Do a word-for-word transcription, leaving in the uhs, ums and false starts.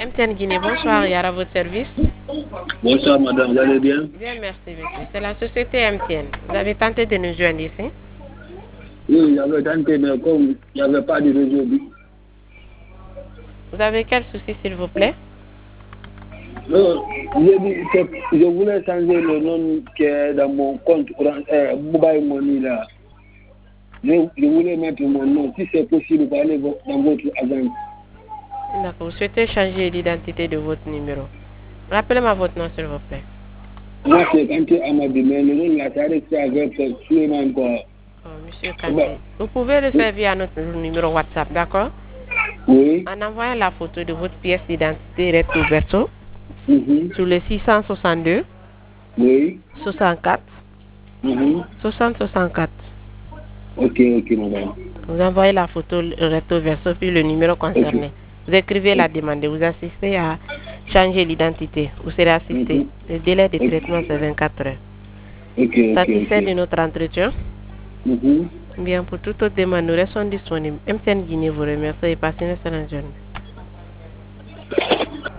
M T N Guinée, bonsoir, Yara, votre service. Bonsoir madame, vous allez bien? Bien, merci monsieur. C'est la société M T N. Vous avez tenté de nous joindre ici? Oui, j'avais tenté, mais comme il n'y avait pas de réseau. Vous avez quel souci s'il vous plaît? Non, je, dis, je voulais changer le nom qui est dans mon compte euh, Mobile Money là. Je, je voulais mettre mon nom, si c'est possible, pour aller dans votre agence. D'accord, vous souhaitez changer l'identité de votre numéro. Rappelez-moi votre nom s'il vous plaît. Moi c'est Kanté Amadou, mais le nom là, ça reste avec Suleiman quoi. Oh, monsieur Kanté. Vous pouvez le faire via notre numéro WhatsApp, d'accord? Oui. En envoyant la photo de votre pièce d'identité recto verso Mm-hmm. sur le six cent soixante-deux. Oui. soixante-quatre. Mm-hmm. soixante soixante-quatre. Ok, ok, madame. Vous envoyez la photo recto verso puis le numéro concerné. Okay. Vous écrivez okay. la demande, vous assistez à changer l'identité. Vous serez assisté. Mm-hmm. Le délai de traitement okay. c'est vingt-quatre heures. Okay, Satisfait okay, de notre entretien? Mm-hmm. Bien, pour toute autre demande, nous restons disponibles. M T N Guinée vous remercie et passez une excellente journée.